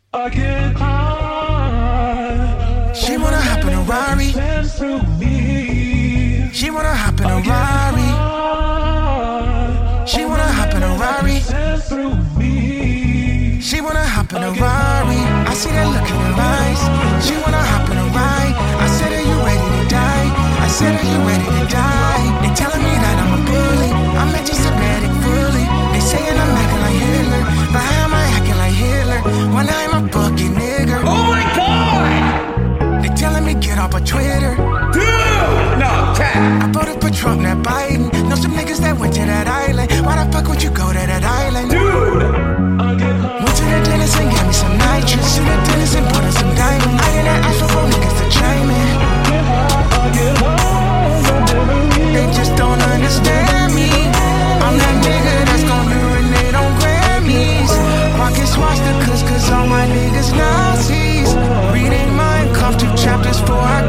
I get high. She wanna hop in a Rari. She wanna hop in a Rari. She wanna hop in a Rari. She wanna hop in a Rari. I see that look in her eyes. She wanna hop in a ride. I said, are you ready to die? I said, are you ready to die? They telling me that I'm a bully. I'm anti-Semitic fully. They saying I'm acting like Hitler, but how am I acting like Hitler when I'm a fucking nigger? Oh my God! They telling me get off of Twitter. Dude! No, cat! I voted for Trump, not Biden. Know some niggas that went to that island. Why the fuck would you go to that island? Dude! Went to the dentist and gave me some nitrous. To the dentist and put in some diamonds. I didn't ask for niggas to chime in. They just don't understand me. I'm that nigga that's gon' urinate on Grammys. Walking swastikas cause all my niggas Nazis. Reading Mein Kampf 2 chapters 4